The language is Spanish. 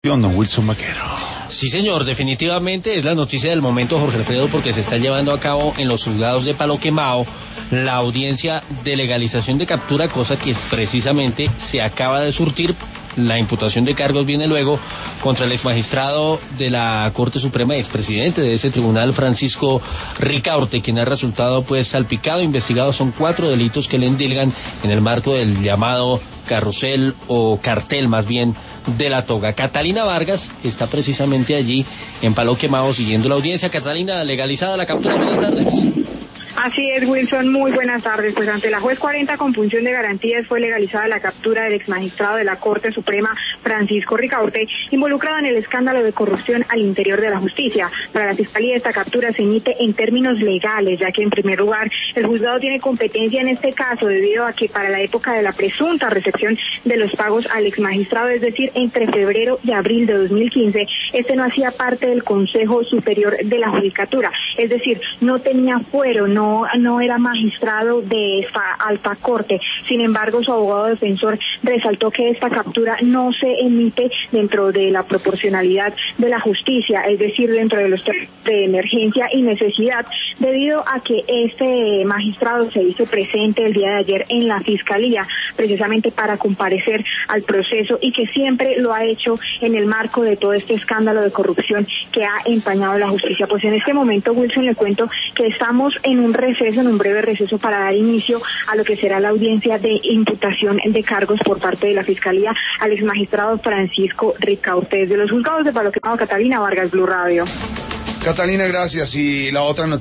Don Wilson Vaquero. Sí, señor, definitivamente es la noticia del momento, Jorge Alfredo, porque se está llevando a cabo en los juzgados de Palo Quemado la audiencia de legalización de captura, cosa que precisamente se acaba de surtir. La imputación de cargos viene luego contra el exmagistrado de la Corte Suprema y expresidente de ese tribunal, Francisco Ricaurte, quien ha resultado pues salpicado, investigado. Son 4 delitos que le endilgan en el marco del llamado carrusel o cartel más bien de la toga. Catalina Vargas está precisamente allí en Palo Quemado siguiendo la audiencia. Catalina, legalizada la captura, buenas tardes. Así es, Wilson, muy buenas tardes. Pues ante la juez 40 con función de garantías fue legalizada la captura del exmagistrado de la Corte Suprema, Francisco Ricaurte, involucrado en el escándalo de corrupción al interior de la justicia. Para la Fiscalía esta captura se emite en términos legales, ya que en primer lugar el juzgado tiene competencia en este caso debido a que para la época de la presunta recepción de los pagos al exmagistrado, es decir, entre febrero y abril de 2015, este no hacía parte del Consejo Superior de la Judicatura, es decir, no tenía fuero, no era magistrado de esta alta corte. Sin embargo, su abogado defensor resaltó que esta captura no se emite dentro de la proporcionalidad de la justicia, es decir, dentro de los términos de emergencia y necesidad, debido a que este magistrado se hizo presente el día de ayer en la Fiscalía, precisamente para comparecer al proceso, y que siempre lo ha hecho en el marco de todo este escándalo de corrupción que ha empañado la justicia. Pues en este momento, Wilson, le cuento que estamos en un breve receso para dar inicio a lo que será la audiencia de imputación de cargos por parte de la Fiscalía al exmagistrado Francisco Ricaurte. Desde los juzgados de Palo Quemado, Catalina Vargas, Blue Radio. Catalina, gracias. Y la otra noticia.